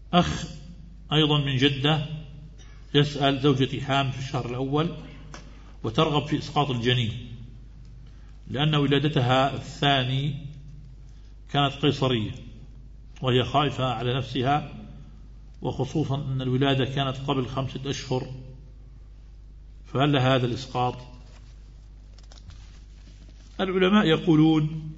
أخ أيضا من جدة يسأل: زوجتي حامل في الشهر الأول وترغب في إسقاط الجنين لأن ولادتها الثاني كانت قيصرية وهي خائفة على نفسها، وخصوصا أن الولادة كانت قبل 5 أشهر، فهل لها هذا الإسقاط؟ العلماء يقولون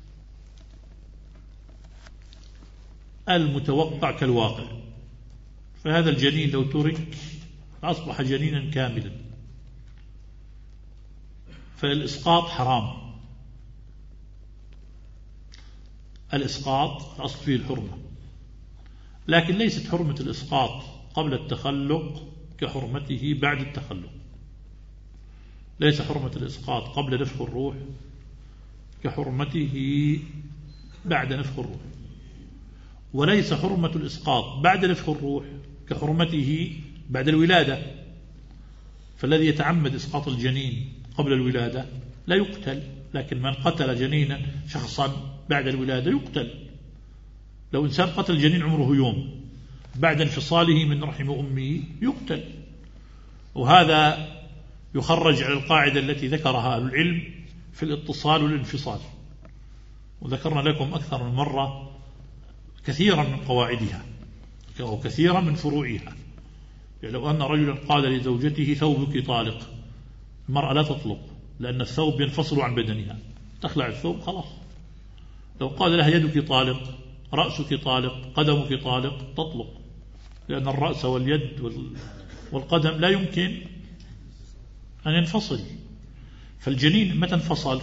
المتوقع كالواقع، فهذا الجنين لو ترك أصبح جنينا كاملا، فالإسقاط حرام. الإسقاط الأصل فيه الحرمة، لكن ليست حرمة الإسقاط قبل التخلق كحرمته بعد التخلق. ليس حرمة الإسقاط قبل نفخ الروح كحرمته بعد نفخ الروح، وليس حرمة الإسقاط بعد نفخ الروح كحرمته بعد الولادة. فالذي يتعمد إسقاط الجنين قبل الولادة لا يقتل، لكن من قتل جنينا شخصا بعد الولادة يقتل. لو إنسان قتل جنين عمره يوم بعد انفصاله من رحم أمه يقتل، وهذا يخرج على القاعدة التي ذكرها أهل العلم في الاتصال والانفصال، وذكرنا لكم أكثر من مرة كثيرا من قواعدها وكثيرا من فروعها. يعني لو أن رجلا قال لزوجته: ثوبك طالق، المرأة لا تطلق، لأن الثوب ينفصل عن بدنها، تخلع الثوب خلاص. لو قال لها: يدك طالق، رأسك طالق، قدمك طالق، تطلق، لأن الرأس واليد والقدم لا يمكن أن ينفصل. فالجنين متى انفصل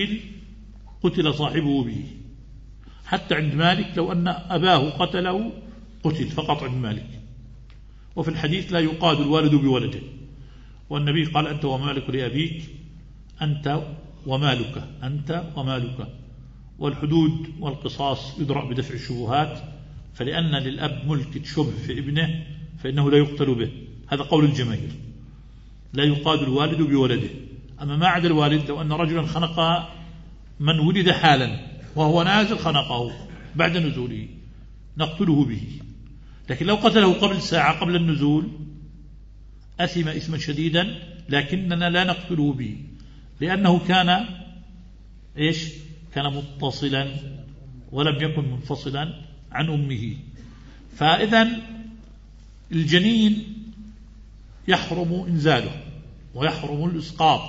قتل صاحبه به. حتى عند مالك لو أن أباه قتله قتل فقط عند مالك. وفي الحديث: لا يقاد الوالد بولده، والنبي قال: أنت ومالك لأبيك، أنت ومالك، أنت ومالك. والحدود والقصاص يدرأ بدفع الشبهات، فلأن للأب ملك شبه في ابنه فإنه لا يقتل به. هذا قول الجماهير، لا يقاد الوالد بولده. أما ما عدا الوالد، لو أن رجلا خنق من ولد حالا وهو نازل خنقه بعد نزوله نقتله به، لكن لو قتله قبل ساعة قبل النزول أثم إثما شديدا، لكننا لا نقتله به لأنه كان كان متصلا ولم يكن منفصلا عن أمه. فإذا الجنين يحرم إنزاله ويحرم الإسقاط.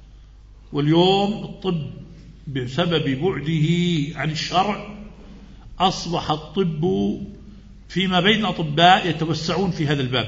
واليوم الطب بسبب بعده عن الشرع أصبح الطب فيما بين الأطباء يتوسعون في هذا الباب،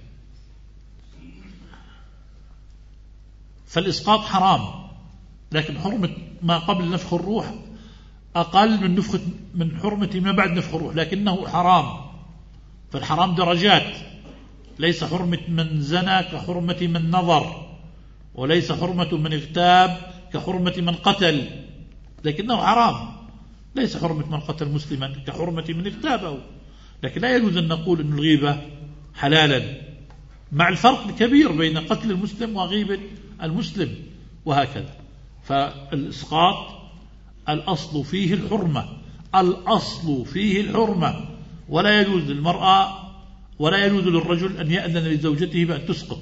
فالإسقاط حرام، لكن حرمة ما قبل نفخ الروح أقل من حرمة ما بعد نفخ الروح، لكنه حرام. فالحرام درجات، ليس حرمة من زنى كحرمة من نظر، وليس حرمة من اغتاب كحرمة من قتل، لكنه حرام. ليس حرمة من قتل مسلما كحرمة من اغتابه، لكن لا يجوز أن نقول أن الغيبة حلالا، مع الفرق الكبير بين قتل المسلم وغيبة المسلم وهكذا. فالإسقاط الأصل فيه الحرمة، الأصل فيه الحرمة، ولا يجوز للمرأة ولا يجوز للرجل أن يأذن لزوجته بأن تسقط،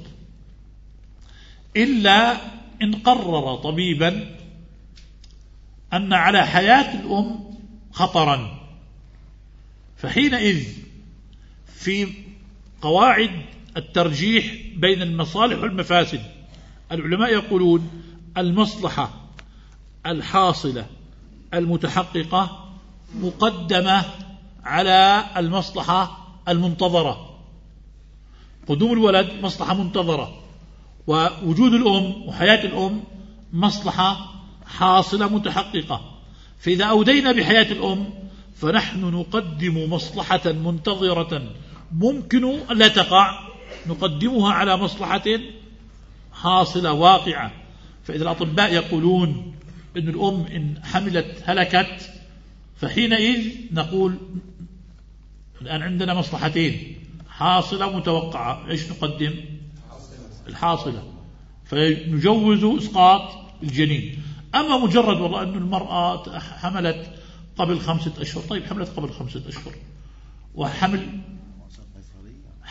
إلا إن قرر طبيبا أن على حياة الأم خطرا، فحينئذ في قواعد الترجيح بين المصالح والمفاسد العلماء يقولون: المصلحة الحاصلة المتحققة مقدمة على المصلحة المنتظرة. قدوم الولد مصلحة منتظرة، ووجود الأم وحياة الأم مصلحة حاصلة متحققة. فإذا أودينا بحياة الأم فنحن نقدم مصلحة منتظرة ممكن أن لا تقع، نقدمها على مصلحة حاصلة واقعة. فإذا الأطباء يقولون أن الأم إن حملت هلكت، فحينئذ نقول الآن عندنا مصلحتين، حاصلة متوقعة، إيش نقدم؟ الحاصلة، فنجوز إسقاط الجنين. أما مجرد والله أن المرأة حملت قبل 5 أشهر، طيب حملت قبل 5 أشهر وحمل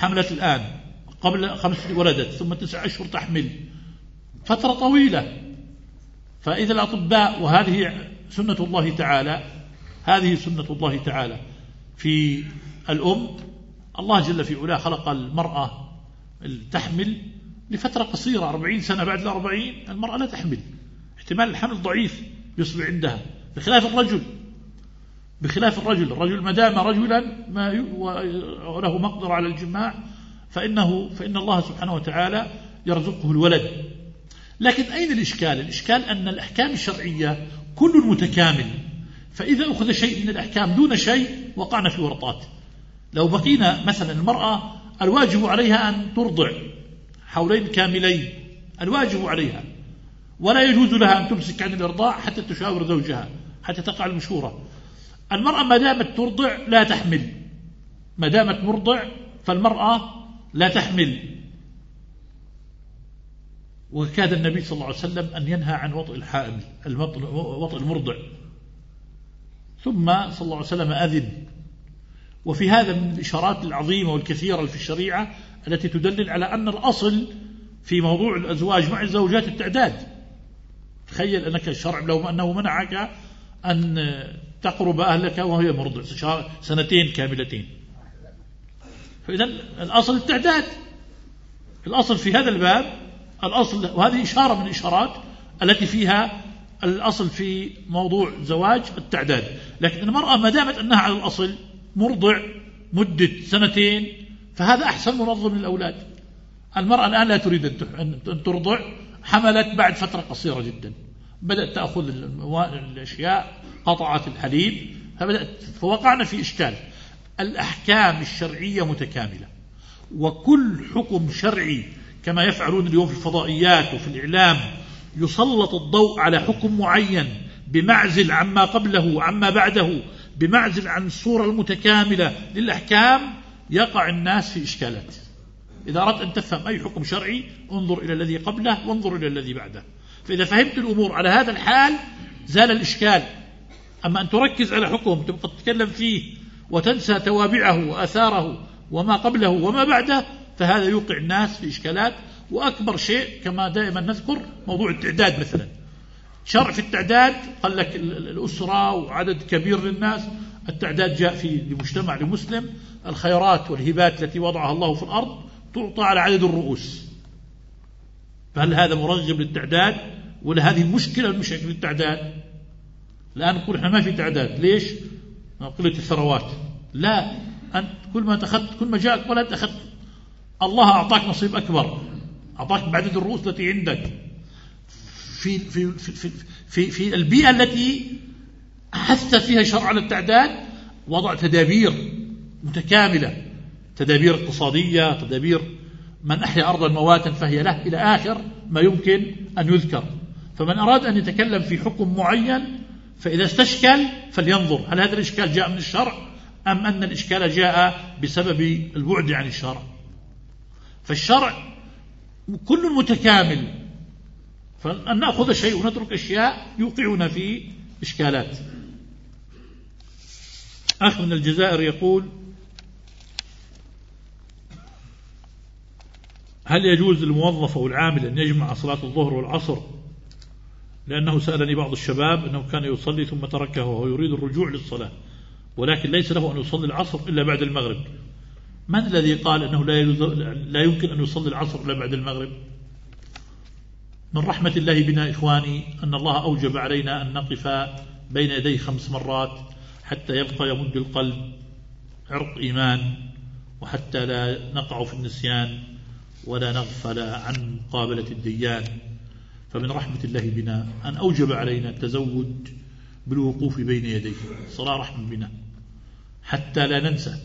حملت الآن قبل 5 ولدت ثم 9 أشهر تحمل، فترة طويلة. فإذا الأطباء، وهذه سنة الله تعالى، هذه سنة الله تعالى في الأم. الله جل في علاه خلق المرأة تحمل لفترة قصيرة 40 سنة، بعد 40 المرأة لا تحمل، احتمال الحمل ضعيف يصبح عندها، بخلاف الرجل ما دام رجلا وله مقدرة على الجماع فإن الله سبحانه وتعالى يرزقه الولد. لكن أين الإشكال؟ الإشكال أن الأحكام الشرعية كل متكامل، فإذا أخذ شيء من الأحكام دون شيء وقعنا في ورطات. لو بقينا مثلا المرأة الواجب عليها أن ترضع حولين كاملين، الواجب عليها، ولا يجوز لها أن تمسك عن الإرضاع حتى تشاور زوجها، حتى تقع المشورة. المرأة ما دامت ترضع لا تحمل، ما دامت مرضع فالمرأة لا تحمل. وكاد النبي صلى الله عليه وسلم أن ينهى عن وطئ الحائض، وطئ المرضع، ثم صلى الله عليه وسلم أذن. وفي هذا من الإشارات العظيمة والكثيرة في الشريعة التي تدلل على أن الأصل في موضوع الأزواج مع الزوجات التعداد. تخيل أنك الشرع لو أنه منعك أن تقرب أهلك وهي مرضع 2 سنين كاملتين، فإذا الأصل التعداد. الأصل في هذا الباب الأصل، وهذه إشارة من الإشارات التي فيها الأصل في موضوع زواج التعداد. لكن المرأة ما دامت أنها على الأصل مرضع مدة 2 فهذا أحسن منظم للأولاد. المرأة الآن لا تريد أن ترضع، حملت بعد فترة قصيرة جدا، بدأت تأخذ الأشياء، قطعت الحليب، فوقعنا في إشكال. الأحكام الشرعية متكاملة، وكل حكم شرعي كما يفعلون اليوم في الفضائيات وفي الإعلام يسلط الضوء على حكم معين بمعزل عما قبله وعما بعده، بمعزل عن الصورة المتكاملة للأحكام، يقع الناس في إشكالات. إذا أردت أن تفهم أي حكم شرعي انظر إلى الذي قبله وانظر إلى الذي بعده، فإذا فهمت الأمور على هذا الحال زال الإشكال. أما أن تركز على حكم تبقى تتكلم فيه وتنسى توابعه وأثاره وما قبله وما بعده، فهذا يوقع الناس في إشكالات. وأكبر شيء كما دائما نذكر موضوع التعداد مثلا. شرع في التعداد قال لك الأسرة وعدد كبير للناس، التعداد جاء في المجتمع المسلم الخيرات والهبات التي وضعها الله في الأرض تعطى على عدد الرؤوس. فهل هذا مرغب للتعداد ولا هذه المشكلة المشاكل للتعداد؟ الآن نقول إحنا ما في تعداد، ليش؟ قلة الثروات. لا، أنت كل ما أخذت، كل ما جاءك ولد أخذت، الله أعطاك نصيب أكبر، أعطاك بعدد الرؤوس التي عندك. في في في في في البيئة التي حث فيها شرع على التعداد وضع تدابير متكاملة، تدابير اقتصادية، تدابير من أحيا أرضا مواتا فهي له، إلى آخر ما يمكن أن يذكر. فمن أراد أن يتكلم في حكم معين فإذا استشكل فلينظر هل هذا الإشكال جاء من الشرع أم أن الإشكال جاء بسبب البعد عن الشرع. فالشرع كل متكامل، فأن نأخذ شيء ونترك أشياء يوقعنا في إشكالات. أخ من الجزائر يقول: هل يجوز للموظف أو العامل أن يجمع صلاة الظهر والعصر؟ لأنه سألني بعض الشباب أنه كان يصلي ثم تركه وهو يريد الرجوع للصلاة، ولكن ليس له أن يصلي العصر إلا بعد المغرب. من الذي قال أنه لا يمكن أن يصلي العصر إلا بعد المغرب؟ من رحمة الله بنا إخواني أن الله أوجب علينا أن نقف بين يديه 5 مرات حتى يبقى يمد القلب عرق إيمان، وحتى لا نقع في النسيان ولا نغفل عن مقابلة الديان. فمن رحمة الله بنا أن أوجب علينا التزود بالوقوف بين يديه، صلاة رحمة بنا حتى لا ننسى.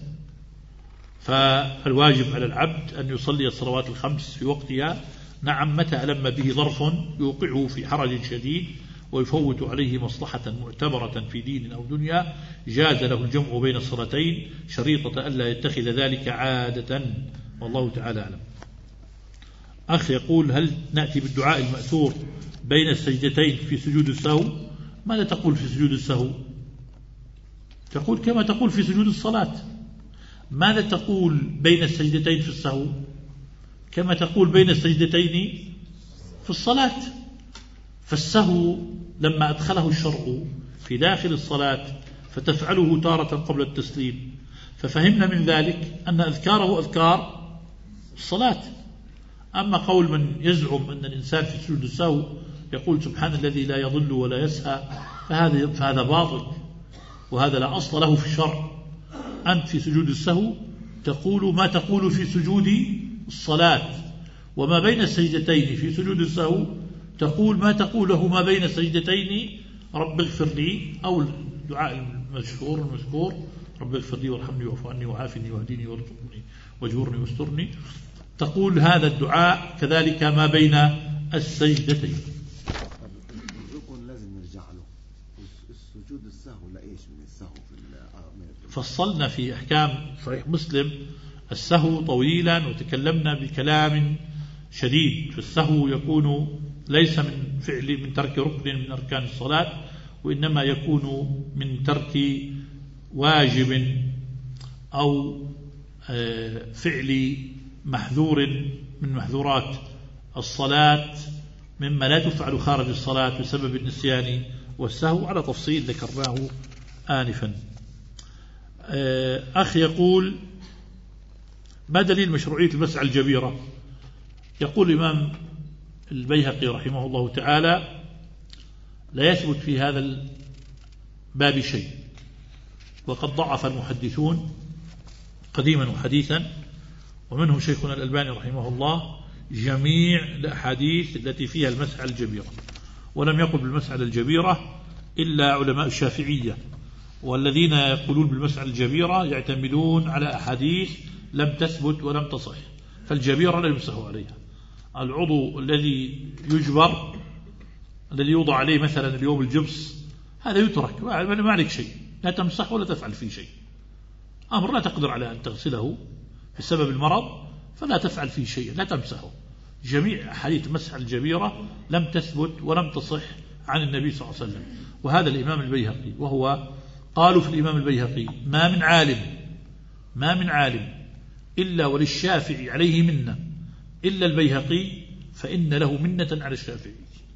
فالواجب على العبد أن يصلي الصلوات ال5 في وقتها، نعم، متى ألم به ظرف يوقعه في حرج شديد ويفوت عليه مصلحة معتبرة في دين أو دنيا، جاز له الجمع بين الصلاتين شريطة ألا يتخذ ذلك عادة، والله تعالى أعلم. أخ يقول: هل نأتي بالدعاء المأثور بين السجدتين في سجود السهو؟ ماذا تقول في سجود السهو؟ تقول كما تقول في سجود الصلاة. ماذا تقول بين السجدتين في السهو؟ كما تقول بين السجدتين في الصلاة. فالسهو لما أدخله الشرع في داخل الصلاة فتفعله تارة قبل التسليم، ففهمنا من ذلك أن أذكاره أذكار الصلاة. أما قول من يزعم أن الإنسان في سجود السهو يقول سبحان الذي لا يضل ولا يسهى، فهذا باطل، وهذا لا أصل له في الشرع. أنت في سجود السهو تقول ما تقول في سجود الصلاة، وما بين السجدتين في سجود السهو تقول ما تقوله ما بين السجدتين رب اغفر لي، أو الدعاء المذكور رب اغفر لي وارحمني واعف عني وعافني واهدني وارزقني واجبرني واسترني، تقول هذا الدعاء كذلك ما بين السجدتين. لازم نرجع له السجود السهو لإيش من السهو فصلنا في أحكام صحيح مسلم السهو طويلا، وتكلمنا بكلام شديد. فالسهو يكون ليس من ترك ركن من أركان الصلاة، وإنما يكون من ترك واجب أو فعل محذور من محذورات الصلاة، مما لا تفعل خارج الصلاة بسبب النسيان والسهو، على تفصيل ذكرناه آنفا. أخ يقول ما دليل مشروعية المسعى الجبيرة؟ يقول الإمام البيهقي رحمه الله تعالى لا يثبت في هذا الباب شيء، وقد ضعف المحدثون قديما وحديثا، ومنهم شيخنا الألباني رحمه الله، جميع الأحاديث التي فيها المسعى الجبيرة. ولم يقل بالمسعى الجبيرة إلا علماء الشافعية، والذين يقولون بالمسعى الجبيرة يعتمدون على أحاديث لم تثبت ولم تصح، فالجبيرة لا يمسح عليها. العضو الذي يجبر، الذي يوضع عليه مثلا اليوم الجبس، هذا يترك ما عليك شيء، لا تمسح ولا تفعل فيه شيء. أمر لا تقدر على أن تغسله بسبب المرض فلا تفعل فيه شيء، لا تمسحه. جميع أحاديث مسح الجبيرة لم تثبت ولم تصح عن النبي صلى الله عليه وسلم. وهذا الإمام البيهقي، وهو قالوا في الإمام البيهقي ما من عالم إلا وللشافعي عليه منة إلا البيهقي، فإن له منة على الشافعي،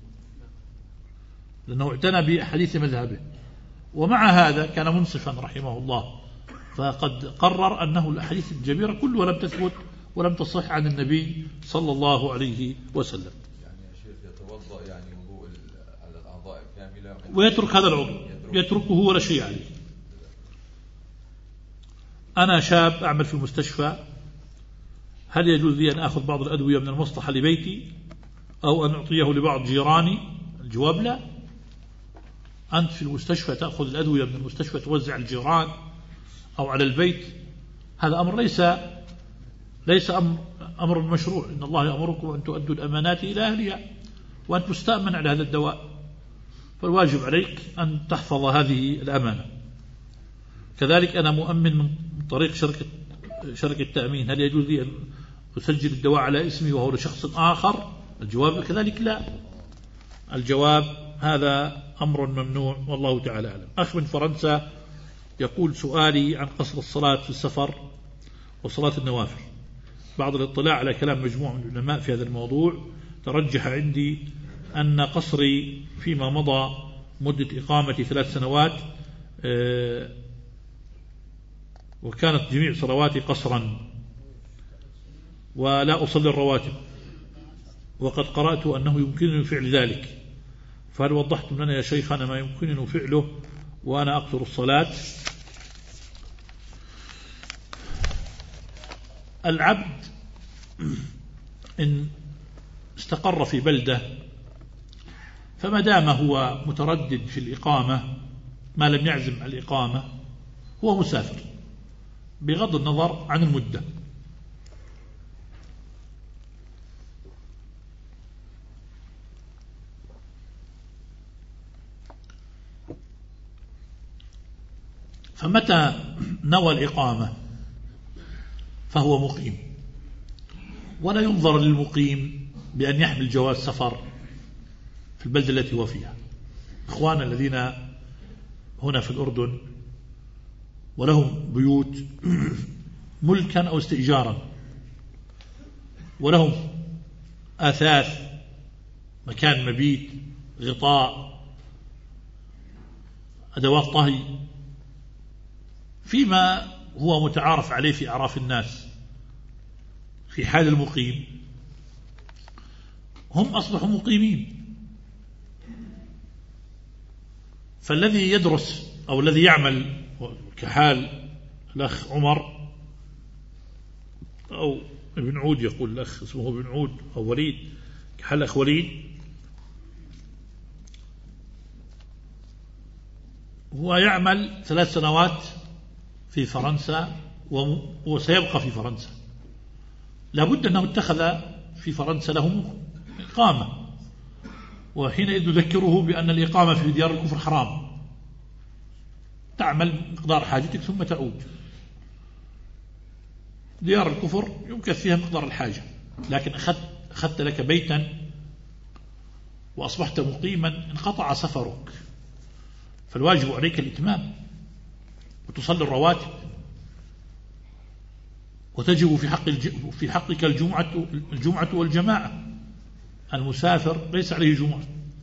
لأنه اعتنى بأحاديث مذهبه. ومع هذا كان منصفا رحمه الله، فقد قرر أنه الأحاديث الجبيرة كلها لم تثبت ولم تصح عن النبي صلى الله عليه وسلم. يعني يا شيخ يتوضأ يعني وضوء على الأعضاء كاملة ويترك هذا العضو، يتركه ولا شيء عليه. أنا شاب أعمل في المستشفى، هل يجوز لي أن أخذ بعض الأدوية من المصلحة لبيتي أو أن أعطيه لبعض جيراني؟ الجواب لا. أنت في المستشفى تأخذ الأدوية من المستشفى توزع الجيران أو على البيت، هذا أمر ليس أمر مشروع. إن الله يأمركم أن تؤدوا الأمانات إلى أهلها وأن تستأمن على هذا الدواء، فالواجب عليك أن تحفظ هذه الأمانة. كذلك أنا مؤمن من طريق شركة التأمين، هل يجوز لي أن أسجل الدواء على اسمي وهو لشخص آخر؟ الجواب كذلك لا. الجواب هذا أمر ممنوع والله تعالى أعلم. أخ من فرنسا يقول سؤالي عن قصر الصلاة في السفر وصلاة النوافل. بعد الاطلاع على كلام مجموعة من العلماء في هذا الموضوع، ترجح عندي أن قصري فيما مضى مدة إقامتي 3 سنوات، وكانت جميع صلواتي قصرا ولا أصلي الرواتب، وقد قرأت أنه يمكنني فعل ذلك، فهل وضحتم لنا يا شيخنا ما يمكنني فعله وأنا أقصر الصلاة؟ العبد إن استقر في بلدة فما دام هو متردد في الإقامة ما لم يعزم على الإقامة هو مسافر بغض النظر عن المدة. فمتى نوى الإقامة فهو مقيم، ولا ينظر للمقيم بأن يحمل جواز سفر في البلدة التي هو فيها. إخواننا الذين هنا في الأردن ولهم بيوت ملكا أو استئجارا، ولهم آثاث، مكان مبيت، غطاء، أدوات طهي، فيما هو متعارف عليه في أعراف الناس. في حال المقيم هم أصبحوا مقيمين، فالذي يدرس أو الذي يعمل كحال الأخ عمر أو ابن عود، يقول الأخ اسمه ابن عود أو وليد، كحال الأخ وليد، هو يعمل 3 سنوات في فرنسا وسيبقى في فرنسا، لابد أنه اتخذ في فرنسا له إقامة، وحينئذ نذكره بأن الإقامة في ديار الكفر حرام، تعمل مقدار حاجتك ثم تعود. ديار الكفر يمكن فيها مقدار الحاجة، لكن أخذت لك بيتا وأصبحت مقيما، انقطع سفرك، فالواجب عليك الإتمام وتصلي الرواتب، وتجب في حقك الجمعة والجماعة. المسافر ليس عليه جمعة.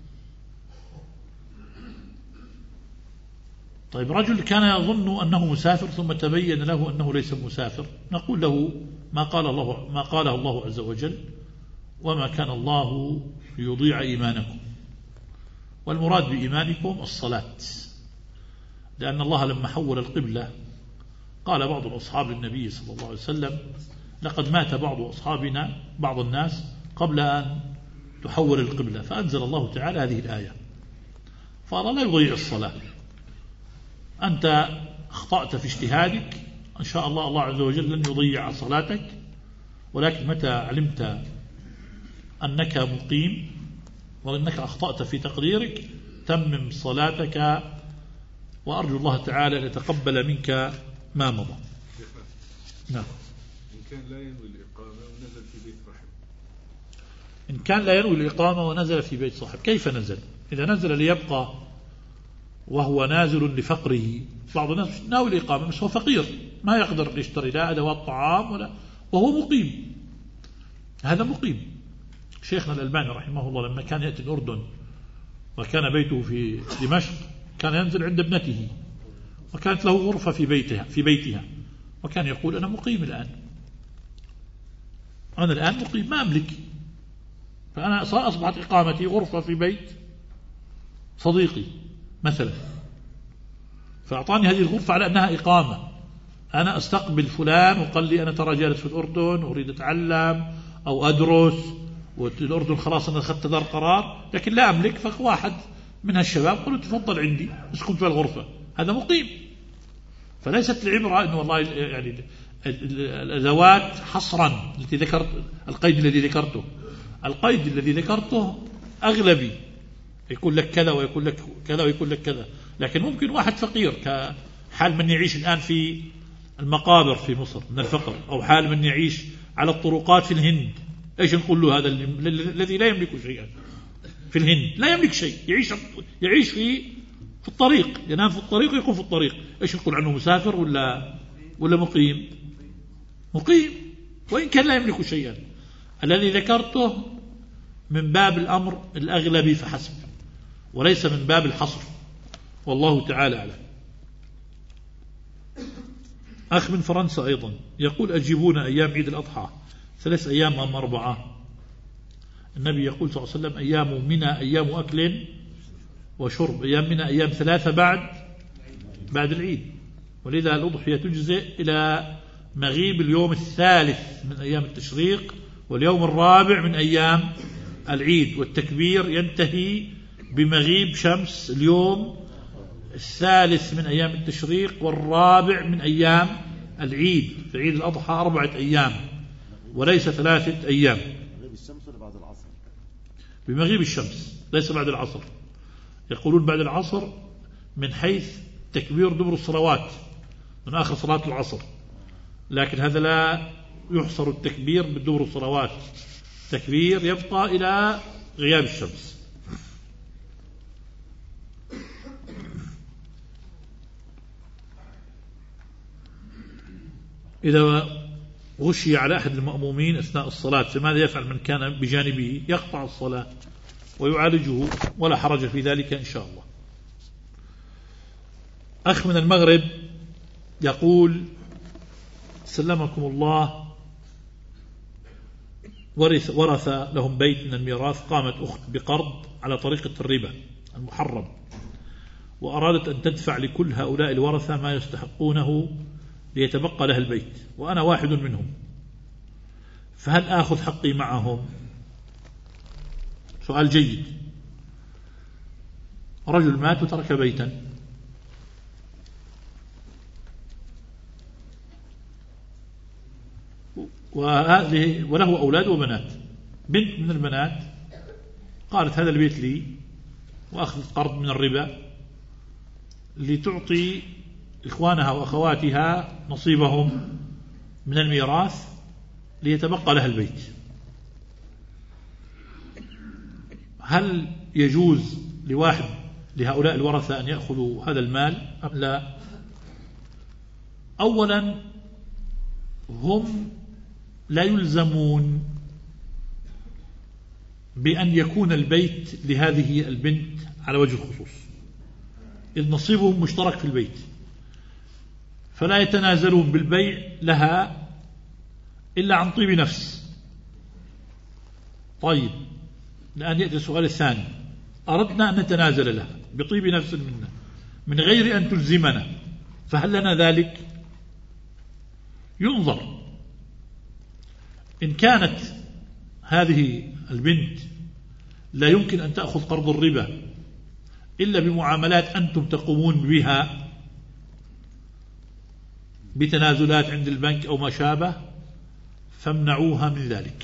طيب رجل كان يظن أنه مسافر ثم تبين له أنه ليس مسافر، نقول له ما قاله الله عز وجل: وما كان الله ليضيع إيمانكم. والمراد بإيمانكم الصلاة، لأن الله لما حول القبلة قال بعض الأصحاب للنبي صلى الله عليه وسلم: لقد مات بعض أصحابنا، بعض الناس، قبل أن تحول القبلة، فأنزل الله تعالى هذه الآية، فقال لا يضيع الصلاة. أنت أخطأت في اجتهادك، إن شاء الله عز وجل لن يضيع صلاتك، ولكن متى علمت أنك مقيم وأنك أخطأت في تقديرك تمم صلاتك، وأرجو الله تعالى أن يتقبل منك ما مضى. نعم. إن كان لا ينوي الإقامة ونزل في بيت صاحب. إن كان لا ينوي الإقامة ونزل في بيت صاحب، كيف نزل؟ إذا نزل ليبقى وهو نازل لفقره، بعض الناس ناوي الإقامة بس هو فقير ما يقدر يشتري لا أدوات طعام ولا، وهو مقيم، هذا مقيم. شيخنا الألباني رحمه الله لما كان يأتي الأردن وكان بيته في دمشق كان ينزل عند ابنته، وكانت له غرفة في بيتها، وكان يقول أنا مقيم الآن، أنا الآن مقيم ما أملك، فأنا أصبحت إقامتي غرفة في بيت صديقي مثلا، فأعطاني هذه الغرفة على أنها إقامة، أنا أستقبل فلان وقال لي أنا ترى جالس في الأردن أريد أتعلم أو أدرس، والأردن خلاص أنا أخذت دار قرار لكن لا أملك، فواحد من هالشباب قلت تفضل عندي اسكن في الغرفة، هذا مقيم. فليست العبرة أنه والله يعني الأدوات حصرا التي ذكرت، القيد الذي ذكرته أغلبي يقول لك كذا ويقول لك كذا ويقول لك كذا، لكن ممكن واحد فقير كحال من يعيش الآن في المقابر في مصر من الفقر، أو حال من يعيش على الطرقات في الهند، إيش نقول له؟ هذا الذي لا يملك شيئا في الهند، لا يملك شيء، يعيش في الطريق، ينام في الطريق ويقوم في الطريق، إيش نقول عنه؟ مسافر ولا مقيم؟ مقيم وإن كان لا يملك شيئا. الذي ذكرته من باب الأمر الأغلبي فحسب، وليس من باب الحصر، والله تعالى أعلم. أخ من فرنسا أيضا يقول: أجيبونا أيام عيد الأضحى 3 أيام أم 4؟ النبي يقول صلى الله عليه وسلم: أيام منى أيام أكل وشرب، أيام منى أيام 3 بعد العيد، ولذا الأضحية تجزئ إلى مغيب اليوم 3 من أيام التشريق واليوم 4 من أيام العيد، والتكبير ينتهي بمغيب شمس اليوم 3 من أيام التشريق وال4 من أيام العيد. في عيد الأضحى 4 أيام وليس 3 أيام. بمغيب الشمس ولا بعد العصر؟ بمغيب الشمس ليس بعد العصر، يقولون بعد العصر من حيث تكبير دبر الصلوات من آخر صلاة العصر، لكن هذا لا يحصر التكبير بدبر الصلوات، تكبير يبقى إلى غياب الشمس. إذا غشي على أحد المأمومين أثناء الصلاة فماذا يفعل من كان بجانبه؟ يقطع الصلاة ويعالجه ولا حرج في ذلك إن شاء الله. أخ من المغرب يقول: سلمكم الله، ورث لهم بيت من الميراث، قامت أخت بقرض على طريقة الربا المحرم، وأرادت أن تدفع لكل هؤلاء الورثة ما يستحقونه ليتبقى لها البيت، وأنا واحد منهم، فهل آخذ حقي معهم؟ سؤال جيد. رجل مات وترك بيتا، وله أولاد وبنات. بنت من البنات قالت: هذا البيت لي، وأخذت قرض من الربا لتعطي إخوانها وأخواتها نصيبهم من الميراث ليتبقى لها البيت. هل يجوز لواحد لهؤلاء الورثة أن يأخذوا هذا المال أم لا؟ أولا، هم لا يلزمون بأن يكون البيت لهذه البنت على وجه الخصوص، إذ نصيبهم مشترك في البيت، فلا يتنازلون بالبيع لها إلا عن طيب نفس. طيب، الآن يأتي السؤال الثاني: أردنا أن نتنازل لها بطيب نفس منا من غير أن تلزمنا، فهل لنا ذلك؟ ينظر. إن كانت هذه البنت لا يمكن أن تأخذ قرض الربا إلا بمعاملات أنتم تقومون بها بتنازلات عند البنك أو ما شابه، فامنعوها من ذلك،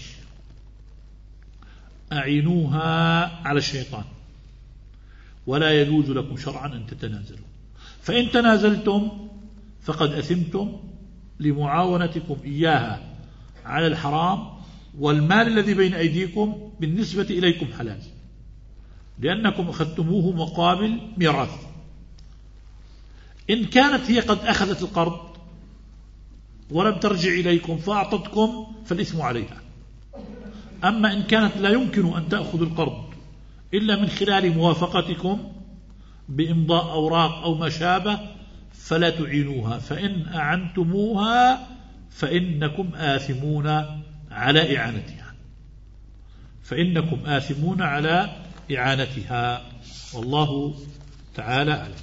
أعينوها على الشيطان، ولا يجوز لكم شرعا أن تتنازلوا. فإن تنازلتم فقد أثمتم لمعاونتكم إياها على الحرام، والمال الذي بين أيديكم بالنسبة إليكم حلال، لأنكم أخذتموه مقابل ميراث. إن كانت هي قد أخذت القرض ولم ترجع إليكم فأعطتكم فالإثم عليها. أما إن كانت لا يمكن أن تأخذ القرض إلا من خلال موافقتكم بإمضاء أوراق أو ما شابه فلا تعينوها، فإن أعنتموها فإنكم آثمون على إعانتها، فإنكم آثمون على إعانتها، والله تعالى أعلم.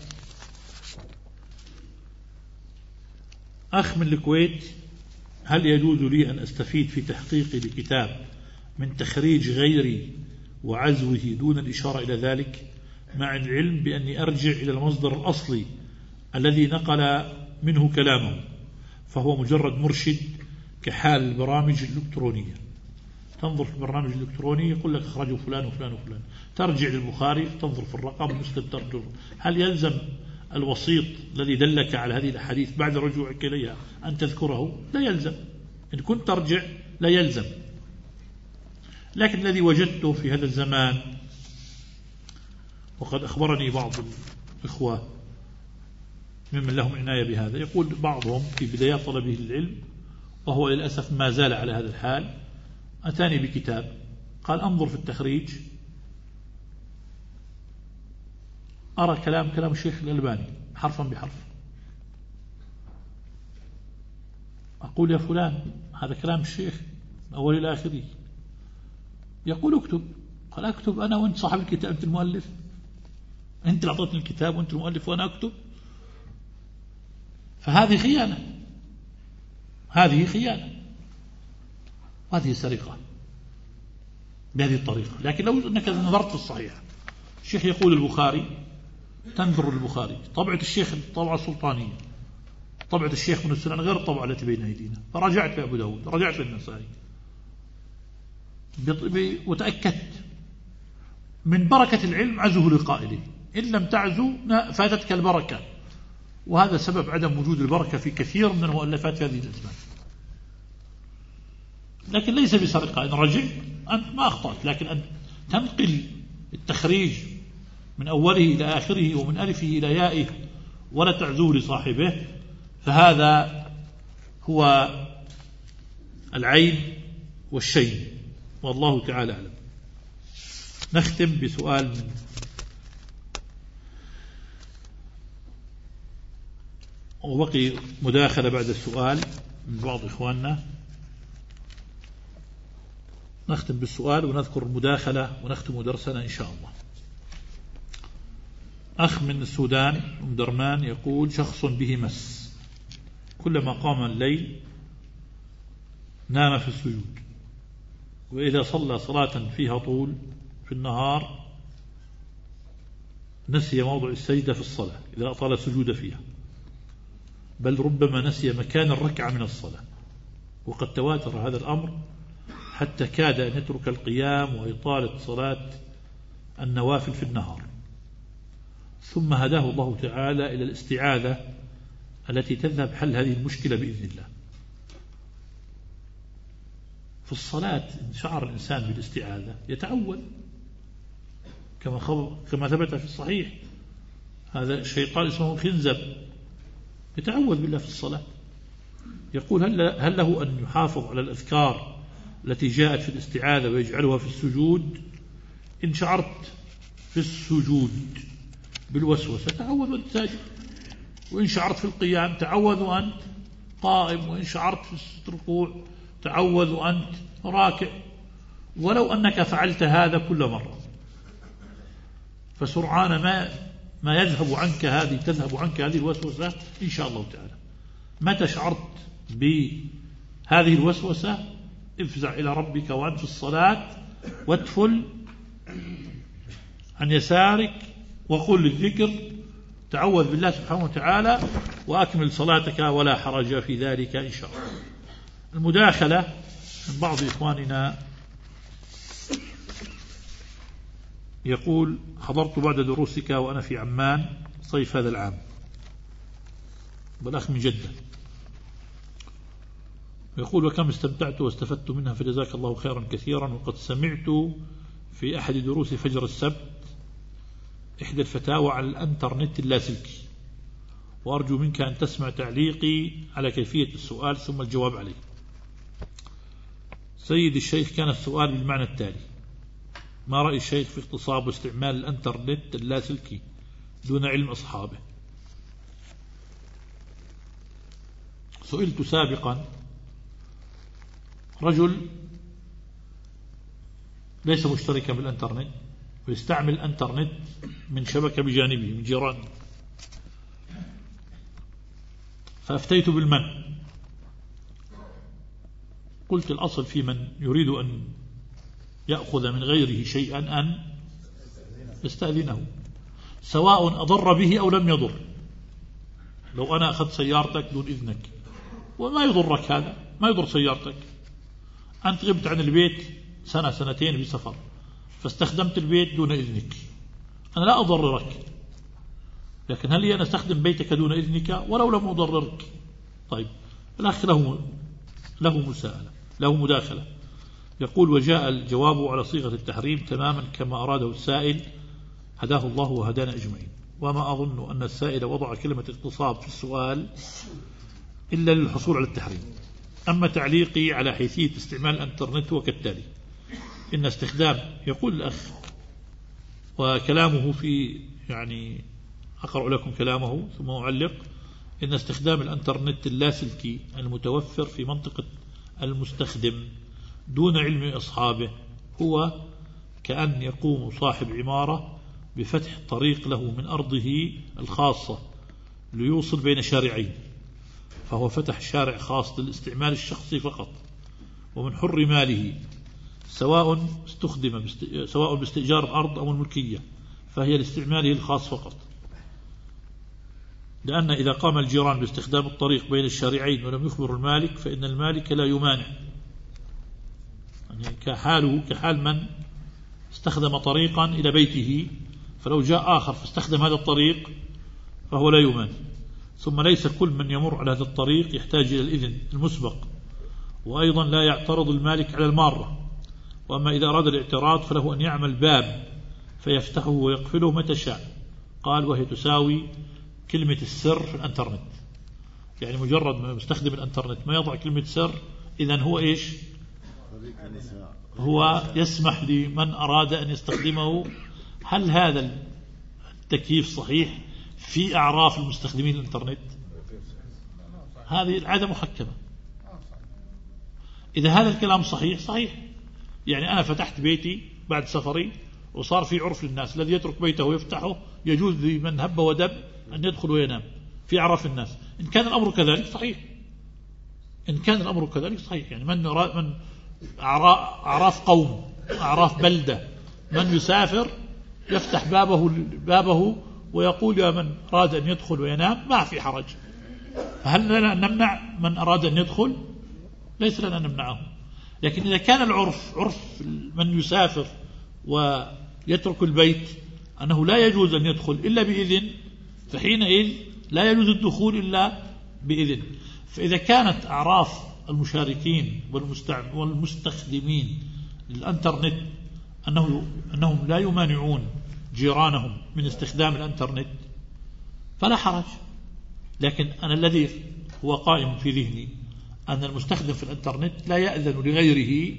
أخ من الكويت: هل يجوز لي أن أستفيد في تحقيقي لكتاب من تخريج غيري وعزوه دون الإشارة إلى ذلك، مع العلم بأني أرجع إلى المصدر الأصلي الذي نقل منه كلامه، فهو مجرد مرشد كحال البرامج الإلكترونية؟ تنظر في البرنامج الإلكتروني يقول لك أخرجه فلان وفلان وفلان، ترجع للبخاري تنظر في الرقم مسند ترجم. هل يلزم الوسيط الذي دلك على هذه الأحاديث بعد رجوعك إليها أن تذكره؟ لا يلزم. إن كنت ترجع لا يلزم. لكن الذي وجدته في هذا الزمان، وقد أخبرني بعض الإخوة ممن لهم عناية بهذا، يقول بعضهم في بدايات طلبه للعلم وهو للأسف ما زال على هذا الحال، أتاني بكتاب قال: أنظر في التخريج أرى كلام الشيخ الألباني حرفا بحرف. أقول: يا فلان، هذا كلام الشيخ من أول إلى آخره. يقول: اكتب. قال: أكتب أنا وأنت صاحب الكتاب، أنت المؤلف، أنت اللي أعطيتني الكتاب وأنت المؤلف وأنا أكتب. فهذه خيانة، هذه خيانة، وهذه سرقة بهذه الطريقة. لكن لو أنك نظرت في الصحيح، الشيخ يقول البخاري، تنظر البخاري، طبعة الشيخ الطبعة السلطانية، طبعة الشيخ من السنن غير الطبعة التي بين أيدينا، فرجعت لأبو داود، رجعت للنسائي، وتأكدت من بركة العلم عزه لقائله، إن لم تعزو فاتتك البركة، وهذا سبب عدم وجود البركة في كثير من المؤلفات في هذه الأزمان. لكن ليس بسرقة، إن رجع أنت ما أخطأت، لكن أن تنقل التخريج من أوله إلى آخره ومن ألفه إلى يائه ولا تعزوه لصاحبه، فهذا هو العيب والشين، والله تعالى أعلم. نختم بسؤال من وبقي مداخلة بعد السؤال من بعض إخواننا. نختم بالسؤال ونذكر المداخلة ونختم درسنا إن شاء الله. أخ من السودان أم درمان يقول: شخص به مس، كلما قام الليل نام في السجود، وإذا صلى صلاة فيها طول في النهار نسي موضع السجدة في الصلاة إذا أطال السجود فيها، بل ربما نسي مكان الركعة من الصلاة، وقد تواتر هذا الأمر حتى كاد أن يترك القيام وإطالة صلاة النوافل في النهار. ثم هداه الله تعالى إلى الاستعاذة التي تذهب حل هذه المشكلة بإذن الله. في الصلاة إن شعر الإنسان بالاستعاذة يتعوذ كما ثبت في الصحيح، هذا الشيطان اسمه خنزب يتعوذ بالله في الصلاة. يقول: هل له أن يحافظ على الأذكار التي جاءت في الاستعاذة ويجعلها في السجود؟ إن شعرت في السجود بالوسوسة تعوذ وأنت ساجد، وإن شعرت في القيام تعوذ وأنت قائم، وإن شعرت في الركوع تعوذ وأنت راكع، ولو أنك فعلت هذا كل مرة فسرعان ما تذهب عنك هذه الوسوسة إن شاء الله تعالى. متى شعرت بهذه الوسوسة افزع إلى ربك وأنت في الصلاة، وادفل عن يسارك وقل الذكر، تعوذ بالله سبحانه وتعالى وأكمل صلاتك ولا حرج في ذلك إن شاء الله. المداخلة من بعض إخواننا يقول: حضرت بعد دروسك وأنا في عمان صيف هذا العام، بالأخ من جدة، يقول: وكم استمتعت واستفدت منها فجزاك الله خيرا كثيرا، وقد سمعت في أحد دروس فجر السبت إحدى الفتاوى على الأنترنت اللاسلكي، وأرجو منك أن تسمع تعليقي على كيفية السؤال ثم الجواب عليه. سيد الشيخ، كان السؤال بالمعنى التالي: ما رأي الشيخ في اغتصاب واستعمال الأنترنت اللاسلكي دون علم أصحابه؟ سئلت سابقا رجل ليس مشتركا بالأنترنت ويستعمل الأنترنت من شبكة بجانبه من جيران، فأفتيت بالمنع. قلت: الأصل في من يريد أن يأخذ من غيره شيئا أن يستأذنه، سواء أضر به أو لم يضر. لو أنا أخذت سيارتك دون إذنك وما يضرك، هذا ما يضر سيارتك، أنت غبت عن البيت سنة سنتين بسفر فاستخدمت البيت دون إذنك، أنا لا أضررك، لكن هل لي أن أستخدم بيتك دون إذنك ولو لم أضررك؟ طيب، الأخ له مداخلة، يقول: وجاء الجواب على صيغة التحريم تماما كما أراده السائل، هداه الله وهدانا أجمعين، وما أظن أن السائل وضع كلمة اغتصاب في السؤال إلا للحصول على التحريم. أما تعليقي على حيثية استعمال الانترنت هو كالتالي: إن استخدام، يقول الأخ وكلامه في أقرأ لكم كلامه ثم أعلق: إن استخدام الانترنت اللاسلكي المتوفر في منطقة المستخدم دون علم أصحابه هو كأن يقوم صاحب عمارة بفتح طريق له من أرضه الخاصة ليوصل بين شارعين، فهو فتح شارع خاص للاستعمال الشخصي فقط، ومن حر ماله سواء باستئجار الأرض أو الملكية، فهي لاستعماله الخاص فقط، لأن إذا قام الجيران باستخدام الطريق بين الشارعين ولم يخبر المالك فإن المالك لا يمانع، كحال من استخدم طريقا إلى بيته، فلو جاء آخر فاستخدم هذا الطريق فهو لا يمانع. ثم ليس كل من يمر على هذا الطريق يحتاج إلى الإذن المسبق، وأيضا لا يعترض المالك على المارة، وأما إذا أراد الاعتراض فله أن يعمل باب فيفتحه ويقفله متى شاء، قال وهي تساوي كلمة السر في الانترنت. يعني مجرد ما يستخدم الانترنت ما يضع كلمة سر، إذن هو إيش؟ هو يسمح لمن أراد أن يستخدمه. هل هذا التكييف صحيح في أعراف المستخدمين الانترنت؟ هذه العادة محكمة. إذا هذا الكلام صحيح يعني أنا فتحت بيتي بعد سفري وصار في عرف للناس، الذي يترك بيته ويفتحه يجوز لمن هب ودب أن يدخل وينام في أعراف الناس. إن كان الأمر كذلك صحيح، يعني من أعراف قوم، أعراف بلدة، من يسافر يفتح بابه ويقول يا من أراد أن يدخل وينام، ما في حرج. فهل لنا أن نمنع من أراد أن يدخل؟ ليس لنا أن نمنعه. لكن إذا كان العرف عرف من يسافر ويترك البيت أنه لا يجوز أن يدخل إلا بإذن، فحينئذ لا يجوز الدخول إلا بإذن. فإذا كانت أعراف المشاركين والمستخدمين للإنترنت أنهم لا يمانعون جيرانهم من استخدام الإنترنت فلا حرج. لكن أنا الذي هو قائم في ذهني أن المستخدم في الإنترنت لا يأذن لغيره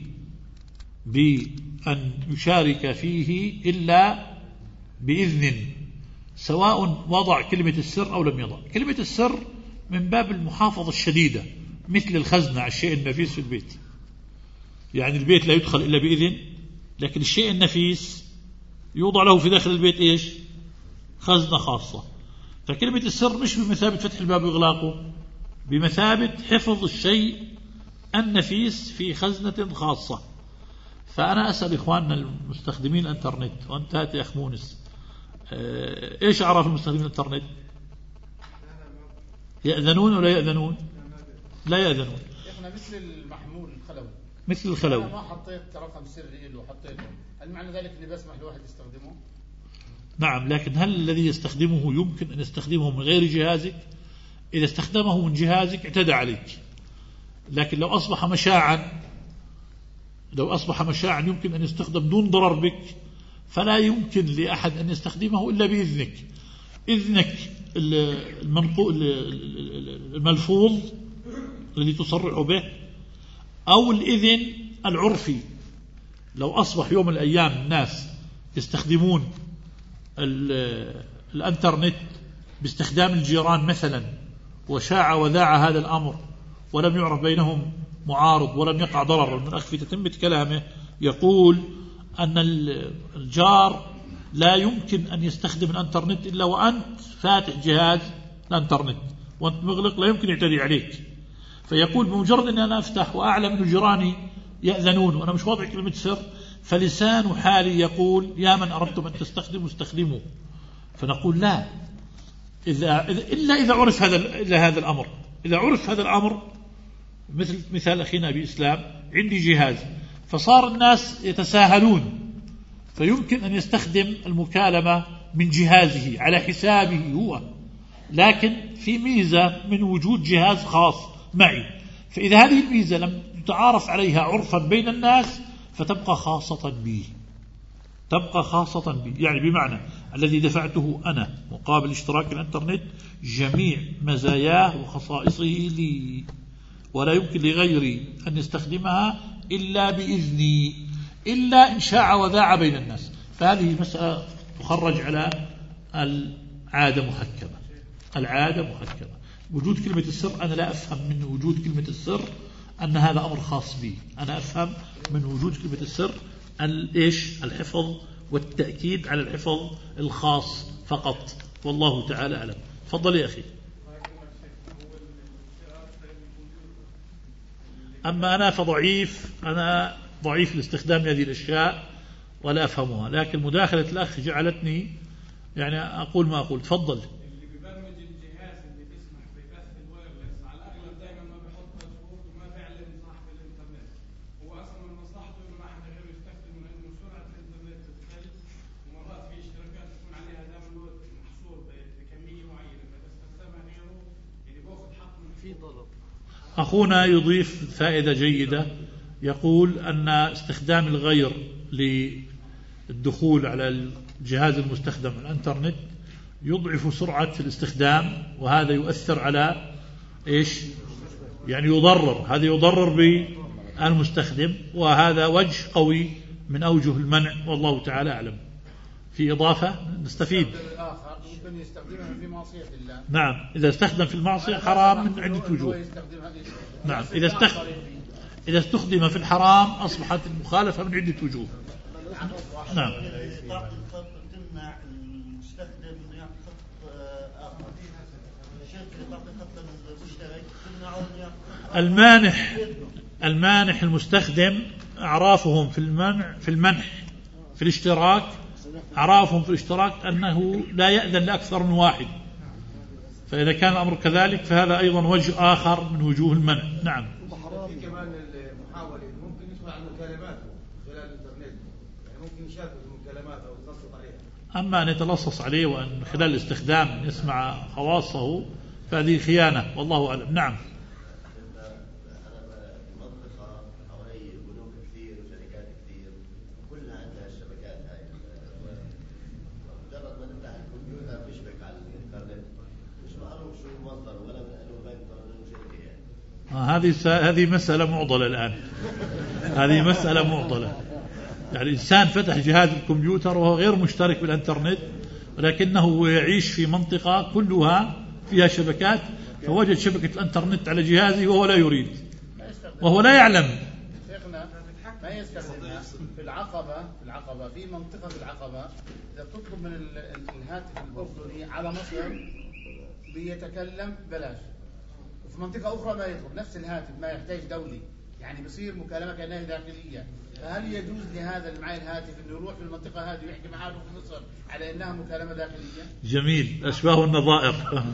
بأن يشارك فيه إلا بإذن، سواء وضع كلمة السر أو لم يضع كلمة السر، من باب المحافظة الشديدة، مثل الخزنة على الشيء النفيس في البيت. يعني البيت لا يدخل إلا بإذن، لكن الشيء النفيس يوضع له في داخل البيت إيش؟ خزنة خاصة. فكلمة السر مش بمثابة فتح الباب وإغلاقه، بمثابة حفظ الشيء النفيس في خزنة خاصة. فأنا أسأل إخواننا المستخدمين الإنترنت، وأنت هات يا أخ مونس، إيش أعراف المستخدمين الإنترنت؟ يأذنون ولا يأذنون؟ لا يأذنون. إحنا مثل المحمول الخلوي، مثل الخلوي. أنا ما حطيت رقم سري له وحطيته، هل معنى ذلك أني بسمح لواحد يستخدمه؟ نعم، لكن هل الذي يستخدمه يمكن أن يستخدمه من غير جهازك؟ إذا استخدمه من جهازك اعتدى عليك. لكن لو أصبح مشاعا يمكن أن يستخدم دون ضرر بك، فلا يمكن لأحد أن يستخدمه إلا بإذنك. إذنك الملفوظ الذي تصرح به، أو الإذن العرفي. لو أصبح يوم من الأيام الناس يستخدمون الانترنت باستخدام الجيران مثلا، وشاع وذاع هذا الأمر ولم يعرف بينهم معارض ولم يقع ضرر، من أخ في تتمة كلامه يقول أن الجار لا يمكن أن يستخدم الانترنت إلا وأنت فاتح جهاز الانترنت، وأنت مغلق لا يمكن يعتدي عليك. فيقول بمجرد أن أنا أفتح وأعلم أن جيراني يأذنون وأنا مش واضع كلمة سر، فلسان حالي يقول يا من أردتم أن تستخدموا استخدموا. فنقول لا، إلا إذا عرف هذا الأمر. إذا عرف هذا الأمر، مثل مثال أخينا بإسلام، عندي جهاز فصار الناس يتساهلون، فيمكن أن يستخدم المكالمة من جهازه على حسابه هو، لكن في ميزة من وجود جهاز خاص معي. فإذا هذه الميزة لم يتعارف عليها عرفا بين الناس فتبقى خاصة بي، يعني بمعنى الذي دفعته أنا مقابل اشتراك الانترنت جميع مزاياه وخصائصه لي، ولا يمكن لغيري أن يستخدمها إلا بإذني، إلا إن شاع وذاع بين الناس. فهذه مسألة تخرج على العادة محكمة. وجود كلمة السر أنا لا أفهم من وجود كلمة السر أن هذا أمر خاص بي، أنا أفهم من وجود كلمة السر الحفظ والتأكيد على الحفظ الخاص فقط، والله تعالى أعلم. تفضل يا أخي. أما أنا فضعيف، أنا ضعيف لاستخدام هذه الأشياء ولا أفهمها، لكن مداخلة الأخ جعلتني يعني أقول ما أقول. تفضل. أخونا يضيف فائدة جيدة، يقول أن استخدام الغير للدخول على الجهاز المستخدم الانترنت يضعف سرعة الاستخدام، وهذا يؤثر على إيش يعني يضرر، هذا يضرر بالمستخدم، وهذا وجه قوي من أوجه المنع، والله تعالى أعلم. في إضافة نستفيد. الآخر ممكن يستخدمها في معصية الله. نعم، إذا استخدم في المعصية حرام من عدة وجوه. نعم، إذا استخدم في الحرام أصبحت المخالفة من عدة وجوه. نعم. تمنع المستخدم من يأخذ خط آخر. شركة تعطي خط المشترك تمنعه المانح المستخدم أعرافهم في المنح في الاشتراك، أعرافهم في الاشتراك أنه لا يأذن لأكثر من واحد، فإذا كان الأمر كذلك فهذا أيضا وجه آخر من وجوه المنع. نعم. في كمان المحاولة ممكن يسمع المكالمات خلال الإنترنت، يعني ممكن يشاهد المكالمات أو يتلصص عليها. أما أن يتلصص عليه وأن خلال الاستخدام يسمع خواصه فهذه خيانة، والله أعلم. نعم. هذه مسألة معضلة الآن. هذه مسألة معضلة. يعني الإنسان فتح جهاز الكمبيوتر وهو غير مشترك بالإنترنت، ولكنه يعيش في منطقة كلها فيها شبكات، فوجد شبكة الإنترنت على جهازه وهو لا يريد، وهو لا يعلم. ما يستخدمها في العقبة في منطقة العقبة. إذا تطلب من الهاتف الأردني على مصر بيتكلم بلاش، وفي منطقة أخرى ما يطلب نفس الهاتف، ما يحتاج دولي، يعني بصير مكالمة كأنها داخلية. فهل يجوز لهذا اللي معي الهاتف إنه يروح في المنطقة هذه ويحكي معاه في مصر على إنها مكالمة داخلية؟ جميل، أشباه النظائر.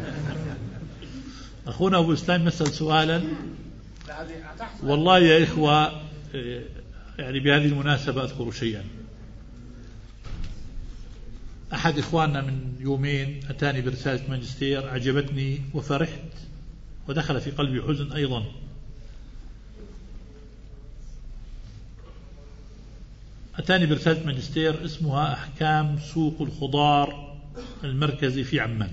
أخونا أبو إسلام يسأل سؤالا، والله يا إخوة، يعني بهذه المناسبة أذكر شيئا. أحد إخواننا من يومين أتاني برسالة ماجستير عجبتني وفرحت ودخل في قلبي حزن أيضا. أتاني برسالة ماجستير اسمها أحكام سوق الخضار المركزي في عمان.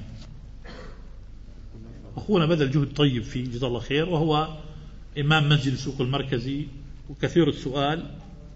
أخونا بذل جهد طيب فيه جزاه الله خير، وهو إمام مسجد السوق المركزي وكثير السؤال،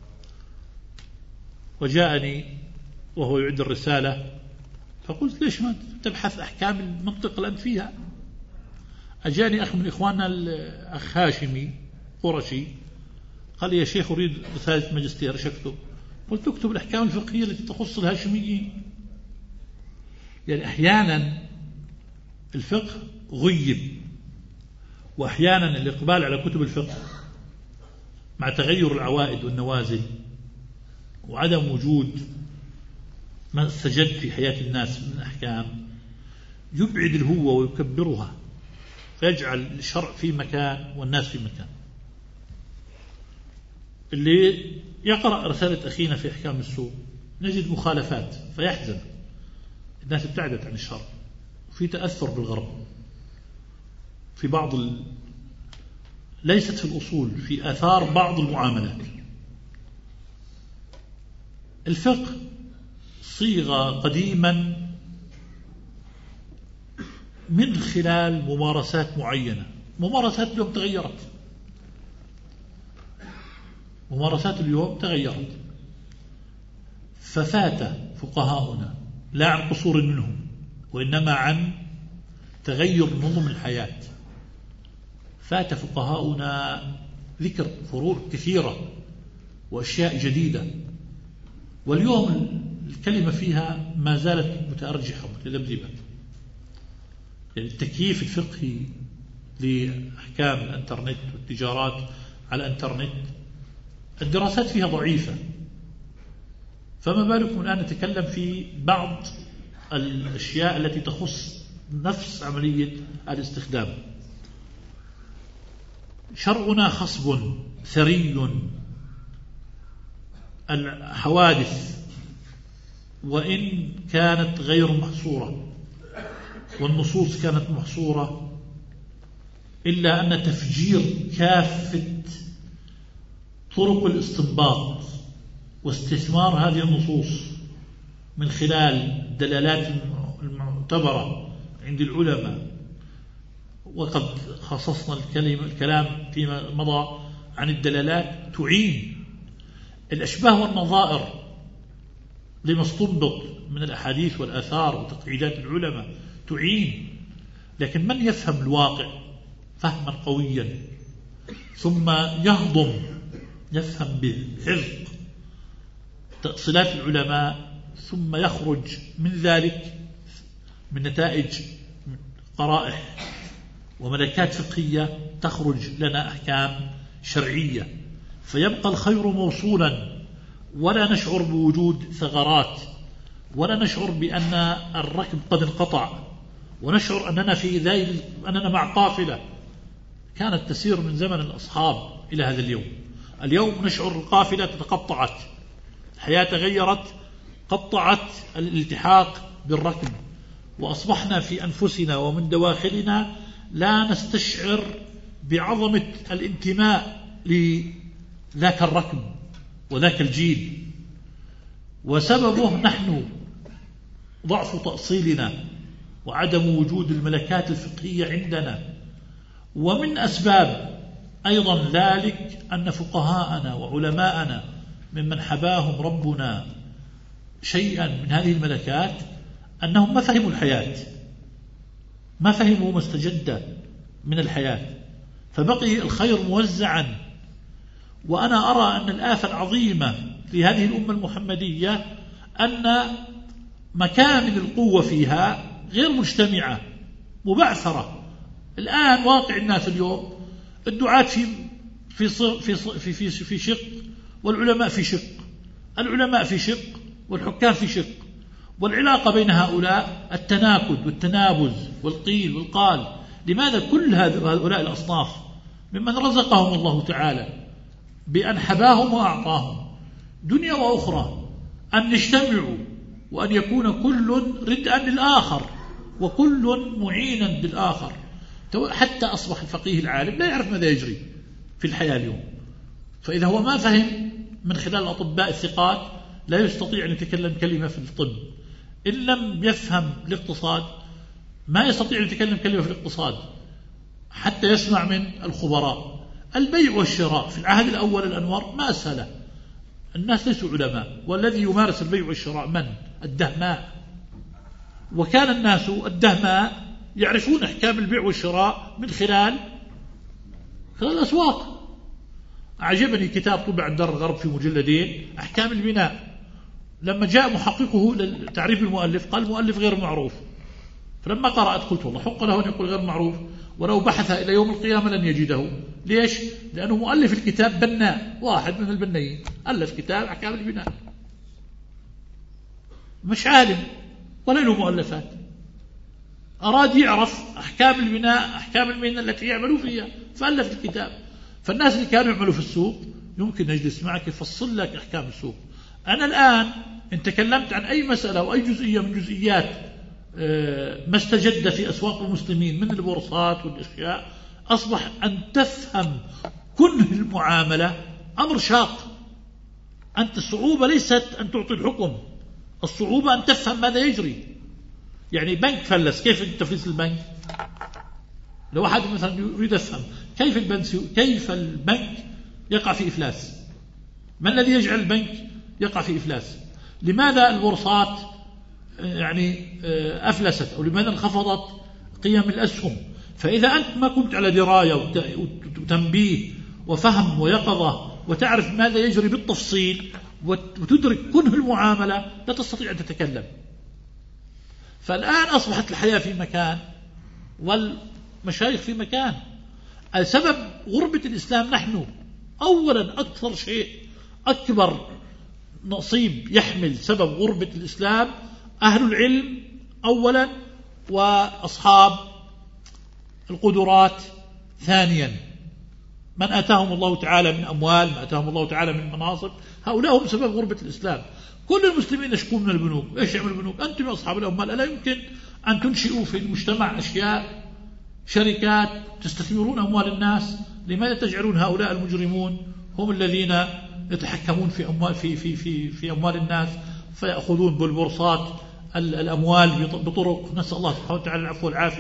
وجاءني وهو يعد الرسالة، فقلت ليش ما تبحث أحكام المنطقة اللي أنت فيها؟ أجاني أخ من إخواننا الأخ هاشمي قرشي قال لي يا شيخ أريد رسالة ماجستير، ايش أكتب؟ قلت اكتب الأحكام الفقهية التي تخص الهاشميين. يعني أحيانا الفقه غيب، وأحيانا الإقبال على كتب الفقه مع تغير العوائد والنوازل وعدم وجود ما استجد في حياة الناس من أحكام يبعد الهوة ويكبرها، فيجعل الشرع في مكان والناس في مكان. اللي يقرأ رسالة أخينا في أحكام السوق نجد مخالفات فيحزن، الناس ابتعدت عن الشرع، وفي تأثر بالغرب في بعض ليست في الأصول، في آثار بعض المعاملات. الفقه صيغة قديما من خلال ممارسات معينة، ممارسات اليوم تغيرت، ممارسات اليوم تغيرت، ففات فقهاؤنا لا عن قصور منهم، وإنما عن تغير نظم الحياة. فات فقهاؤنا ذكر فروع كثيرة وأشياء جديدة، واليوم الكلمة فيها ما زالت متأرجحة ومتذبذبة. يعني التكييف الفقهي لأحكام الانترنت والتجارات على الانترنت الدراسات فيها ضعيفة، فما بالكم الآن نتكلم في بعض الأشياء التي تخص نفس عملية الاستخدام. شرعنا خصب ثري، الحوادث وإن كانت غير محصورة والنصوص كانت محصورة، إلا أن تفجير كافة طرق الاستنباط واستثمار هذه النصوص من خلال الدلالات المعتبرة عند العلماء وقد خصصنا الكلام فيما مضى عن الدلالات، تعين الأشباه والنظائر لما استنبط من الأحاديث والآثار وتقعيدات العلماء، تعين. لكن من يفهم الواقع فهما قويا ثم يفهم بعمق تأصيلات العلماء، ثم يخرج من ذلك من نتائج قرائح وملكات فقهية تخرج لنا أحكام شرعية، فيبقى الخير موصولا ولا نشعر بوجود ثغرات، ولا نشعر بأن الركب قد انقطع، ونشعر أننا مع قافلة كانت تسير من زمن الأصحاب إلى هذا اليوم. اليوم نشعر القافلة تتقطعت، الحياة تغيرت، قطعت الالتحاق بالركب، وأصبحنا في أنفسنا ومن دواخلنا لا نستشعر بعظمة الانتماء لذاك الركب وذاك الجيل، وسببه نحن ضعف تأصيلنا وعدم وجود الملكات الفقهية عندنا. ومن أسباب أيضا ذلك أن فقهاءنا وعلماءنا ممن حباهم ربنا شيئا من هذه الملكات أنهم ما فهموا الحياة، ما فهموا ما استجد من الحياة، فبقي الخير موزعا. وأنا أرى أن الآفة العظيمة في هذه الأمة المحمدية أن مكامن القوة فيها غير مجتمعة مبعثرة. الآن واقع الناس اليوم الدعاة في شق، والعلماء في شق، العلماء في شق والحكام في شق، والعلاقة بين هؤلاء التناكد والتنابز والقيل والقال. لماذا كل هؤلاء الأصناف ممن رزقهم الله تعالى بأن حباهم وأعطاهم دنيا وأخرى أن يجتمعوا وأن يكون كل ردءا للآخر وكل معينا بالآخر، حتى أصبح الفقيه العالم لا يعرف ماذا يجري في الحياة اليوم. فإذا هو ما فهم من خلال الأطباء الثقات لا يستطيع أن يتكلم كلمة في الطب. إن لم يفهم الاقتصاد ما يستطيع أن يتكلم كلمة في الاقتصاد حتى يسمع من الخبراء. البيع والشراء في العهد الأول الأنوار ما أسهله، الناس ليسوا علماء، والذي يمارس البيع والشراء من؟ الدهماء. وكان الناس الدهماء يعرفون أحكام البيع والشراء من خلال الأسواق. أعجبني كتاب طبع عند دار الغرب في مجلدين أحكام البناء، لما جاء محققه لتعريف المؤلف قال المؤلف غير معروف، فلما قرأت قلت والله حق له أن يقول غير معروف، ولو بحث إلى يوم القيامة لن يجده. ليش؟ لأنه مؤلف الكتاب بناء، واحد من البنائين ألف كتاب أحكام البناء، مش عالم ولا له مؤلفات، أراد يعرف أحكام البناء، أحكام المهنة التي يعملوا فيها فألف الكتاب. فالناس اللي كانوا يعملوا في السوق يمكن نجلس معك يفصل لك أحكام السوق. أنا الآن إن تكلمت عن أي مسألة أو أي جزئية من جزئيات ما استجد في أسواق المسلمين من البورصات والأشياء، أصبح أن تفهم كنه المعاملة أمر شاق. أنت الصعوبة ليست أن تعطي الحكم، الصعوبة أن تفهم ماذا يجري. يعني بنك فلس، كيف تفليس البنك؟ لو واحد مثلا يريد يفهم كيف البنك يقع في إفلاس، ما الذي يجعل البنك يقع في إفلاس؟ لماذا البورصات يعني أفلست، أو لماذا انخفضت قيم الأسهم؟ فإذا أنت ما كنت على دراية وتنبيه وفهم ويقظة وتعرف ماذا يجري بالتفصيل وتدرك كنه المعاملة لا تستطيع أن تتكلم. فالآن أصبحت الحياة في مكان والمشايخ في مكان. السبب غربة الإسلام. نحن أولا أكثر شيء، أكبر نصيب يحمل سبب غربة الإسلام أهل العلم أولا، وأصحاب القدرات ثانيا، من أتاهم الله تعالى من أموال، من أتاهم الله تعالى من مناصب، هؤلاء هم سبب غربة الإسلام. كل المسلمين يشكون من البنوك. إيش يعمل البنوك؟ أنتم يا أصحاب الأموال ألا يمكن أن تنشئوا في المجتمع أشياء، شركات تستثمرون أموال الناس؟ لماذا تجعلون هؤلاء المجرمون هم الذين يتحكمون في أموال الناس، فيأخذون بالبورصات الأموال بطرق، نسأل الله سبحانه وتعالى العفو والعافية،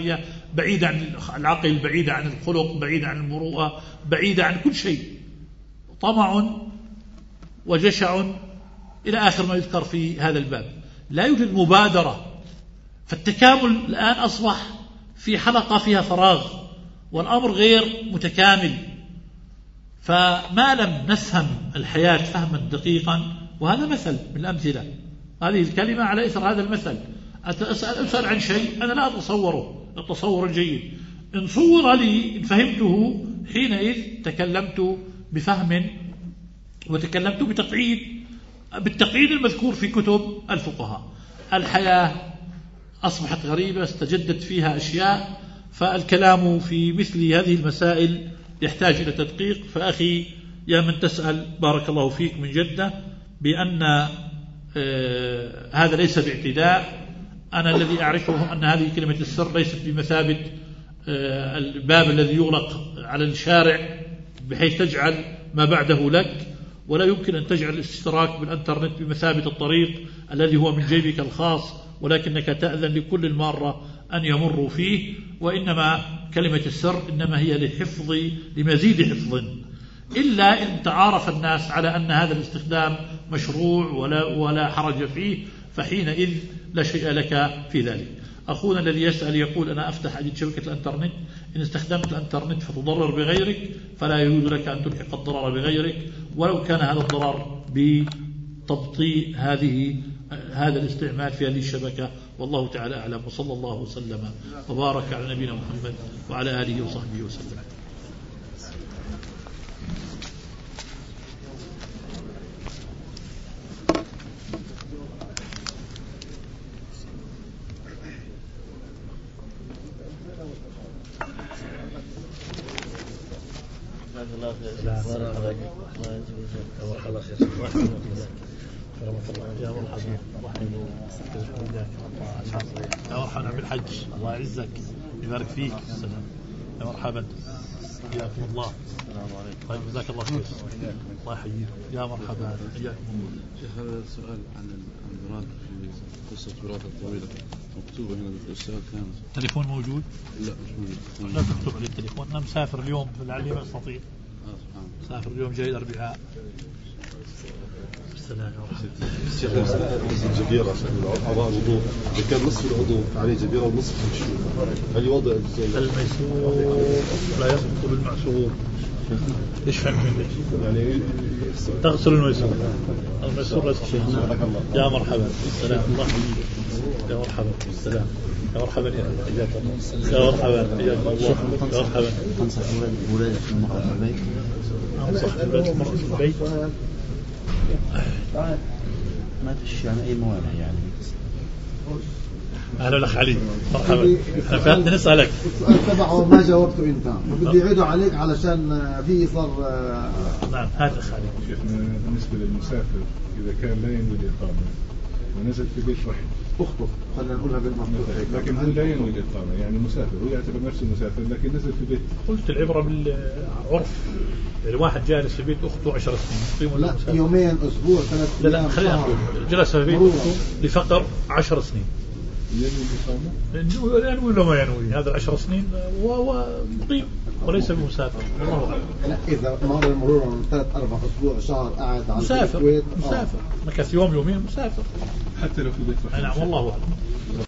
بعيدة عن العقل، بعيدة عن الخلق، بعيدة عن المروءة، بعيدة عن كل شيء، طمع وجشع إلى آخر ما يذكر في هذا الباب. لا يوجد مبادرة، فالتكامل الآن أصبح في حلقة فيها فراغ والأمر غير متكامل. فما لم نفهم الحياة فهما دقيقا، وهذا مثل من الأمثلة، هذه الكلمة على إثر هذا المثل. أسأل عن شيء أنا لا أتصوره التصور الجيد، إن صور لي إن فهمته حينئذ تكلمت بفهم وتكلمت بالتقعيد المذكور في كتب الفقهاء. الحياة أصبحت غريبة، استجدت فيها أشياء، فالكلام في مثل هذه المسائل يحتاج إلى تدقيق. فأخي يا من تسأل بارك الله فيك من جدة بأن هذا ليس باعتداء، أنا الذي أعرفه أن هذه كلمة السر ليست بمثابة الباب الذي يغلق على الشارع بحيث تجعل ما بعده لك، ولا يمكن أن تجعل الاشتراك بالإنترنت بمثابة الطريق الذي هو من جيبك الخاص، ولكنك تأذن لكل المارة أن يمروا فيه. وإنما كلمة السر إنما هي لمزيد حفظ، إلا إن تعارف الناس على أن هذا الاستخدام مشروع ولا حرج فيه، فحينئذ لا شيء لك في ذلك. أخونا الذي يسأل يقول أنا أفتح عدد شبكة الإنترنت، إن استخدمت الإنترنت فتضرر بغيرك فلا يجوز لك أن تلحق الضرر بغيرك، ولو كان هذا الضرر بتبطيء هذا الاستعمال في هذه الشبكة. والله تعالى أعلم، وصلى الله وسلم وبارك على نبينا محمد وعلى آله وصحبه وسلم. يا مرحبا بالحج، الله يعزك يبارك فيك. السلام يا مرحبا، حياكم الله. طيب جزاك الله خير، الله يحييك. يا مرحبا حياكم الله. شيخ هذا السؤال عن البراءة في قصة براءة الطويلة مكتوبة هنا بالرسالة كانت. التليفون موجود؟ لا مش موجود. لا تكتب على التليفون. أنا مسافر اليوم لعلي ما أستطيع. مسافر اليوم جاي الأربعاء. الشيخ الجبيرة أعضاء الوضوء، إذا كان نصف العضو عليه جبيرة ونصف مكشوف، هل يوضع الميسور لا يسقط بالمعصور؟ ايش فهم يعني تغسل الميسور لا شيء. يا مرحبا السلام، الله يحييك. يا مرحبا السلام، يا مرحبا يا مرحبا يا مرحبا. تنصح ولادك في المرأة في البيت؟ أنصح المرأة في البيت ما فيش يعني أي موانع يعني. أهلا الأخ علي، مرحبا. احنا فهمت نسألك السؤال تبعه ما جاوبته أنت، بدي يعيدوا عليك علشان في صار. نعم هات أخ علي. شيخنا بالنسبة للمسافر إذا كان لا ينوي الإقامة ونزل في بيت واحد أخته، خلينا نقولها بالمنطق، لكن هو لا ينوي الإقامة، يعني مسافر ويعتبر نفسه مسافر لكن نزل في بيت. قلت العبرة بالعرف، يعني واحد جالس في بيت أخته 10 سنين، لا يومين أسبوع 3 أيام. لا خلينا نقول جلس في بيت أخته لفقر 10 سنين، ينوي الإقامة؟ ينوي ولا ما ينوي؟ هذا 10 سنين ومقيم وليس بمسافر. لا إذا مر المرور 3-4 أسبوع شهر قاعد على مسافر، مسافر مكث يوم يومين مسافر حتى لو في بيت واحد. نعم والله أعلم.